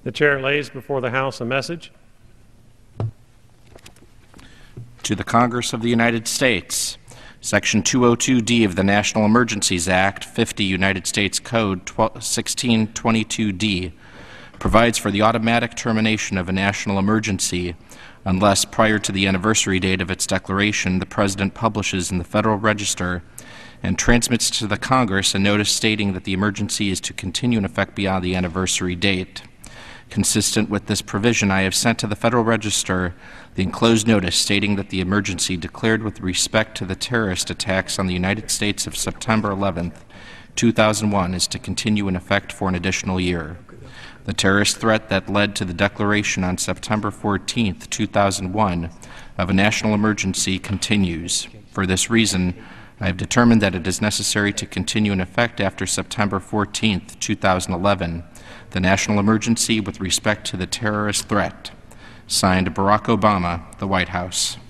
The chair lays before the House a message. To the Congress of the United States. Section 202D of the National Emergencies Act, 50 United States Code 1622D, provides for the automatic termination of a national emergency unless, prior to the anniversary date of its declaration, the President publishes in the Federal Register and transmits to the Congress a notice stating that the emergency is to continue in effect beyond the anniversary date. Consistent with this provision, I have sent to the Federal Register the enclosed notice stating that the emergency declared with respect to the terrorist attacks on the United States of September 11, 2001 is to continue in effect for an additional year. The terrorist threat that led to the declaration on September 14, 2001 of a national emergency continues. For this reason, I have determined that it is necessary to continue in effect after September 14, 2011, the national emergency with respect to the terrorist threat. Signed, Barack Obama, the White House.